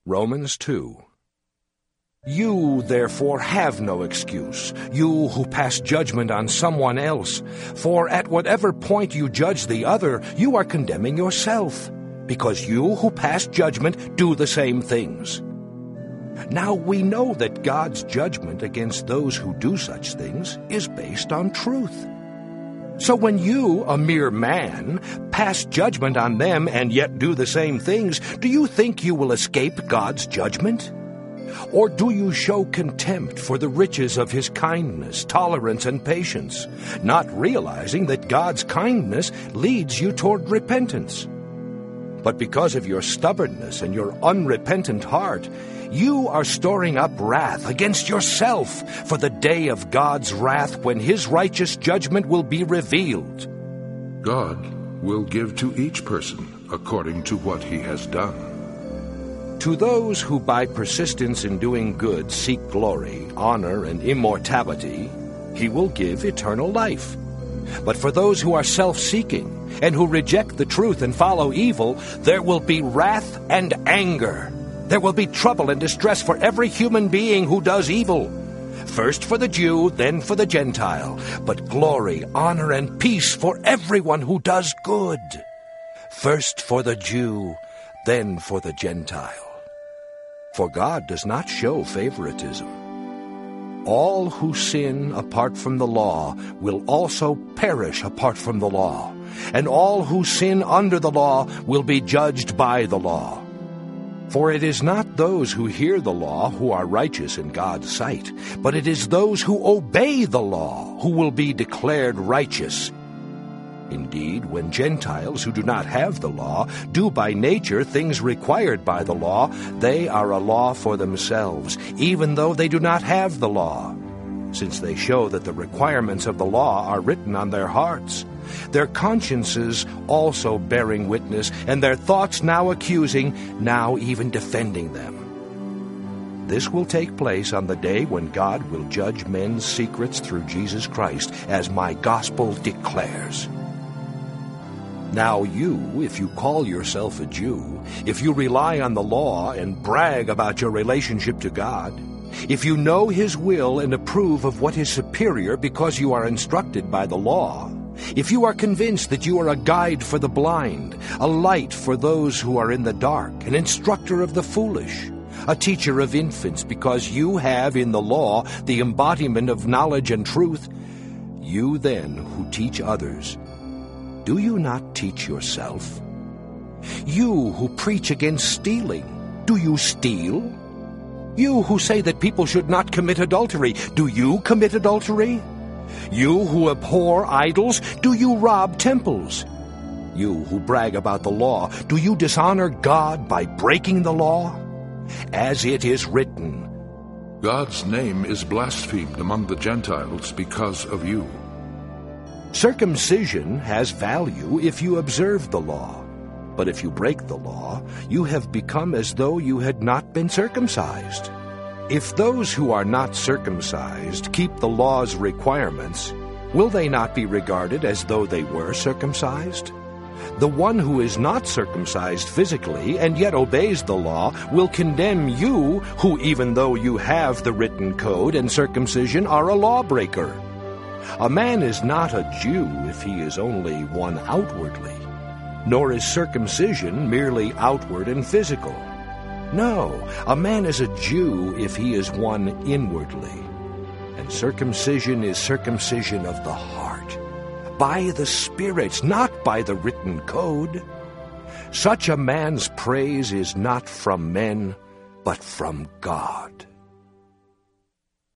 Romans 2. You, therefore, have no excuse, you who pass judgment on someone else. For at whatever point you judge the other, you are condemning yourself, because you who pass judgment do the same things. Now we know that God's judgment against those who do such things is based on truth. So when you, a mere man, pass judgment on them and yet do the same things, do you think you will escape God's judgment? Or do you show contempt for the riches of His kindness, tolerance, and patience, not realizing that God's kindness leads you toward repentance? But because of your stubbornness and your unrepentant heart, you are storing up wrath against yourself for the day of God's wrath, when His righteous judgment will be revealed. God will give to each person according to what he has done. To those who by persistence in doing good seek glory, honor, and immortality, He will give eternal life. But for those who are self-seeking and who reject the truth and follow evil, there will be wrath and anger. There will be trouble and distress for every human being who does evil. First for the Jew, then for the Gentile, but glory, honor, and peace for everyone who does good. First for the Jew, then for the Gentile. For God does not show favoritism. All who sin apart from the law will also perish apart from the law, and all who sin under the law will be judged by the law. For it is not those who hear the law who are righteous in God's sight, but it is those who obey the law who will be declared righteous. Indeed, when Gentiles who do not have the law do by nature things required by the law, they are a law for themselves, even though they do not have the law, since they show that the requirements of the law are written on their hearts, their consciences also bearing witness, and their thoughts now accusing, now even defending them. This will take place on the day when God will judge men's secrets through Jesus Christ, as my gospel declares. Now you, if you call yourself a Jew, if you rely on the law and brag about your relationship to God, if you know His will and approve of what is superior because you are instructed by the law, if you are convinced that you are a guide for the blind, a light for those who are in the dark, an instructor of the foolish, a teacher of infants, because you have in the law the embodiment of knowledge and truth, you then who teach others, do you not teach yourself? You who preach against stealing, do you steal? You who say that people should not commit adultery, do you commit adultery? You who abhor idols, do you rob temples? You who brag about the law, do you dishonor God by breaking the law? As it is written, God's name is blasphemed among the Gentiles because of you. Circumcision has value if you observe the law, but if you break the law, you have become as though you had not been circumcised. If those who are not circumcised keep the law's requirements, will they not be regarded as though they were circumcised? The one who is not circumcised physically and yet obeys the law will condemn you, who even though you have the written code and circumcision are a lawbreaker. A man is not a Jew if he is only one outwardly, nor is circumcision merely outward and physical. No, a man is a Jew if he is one inwardly, and circumcision is circumcision of the heart, by the Spirit, not by the written code. Such a man's praise is not from men, but from God.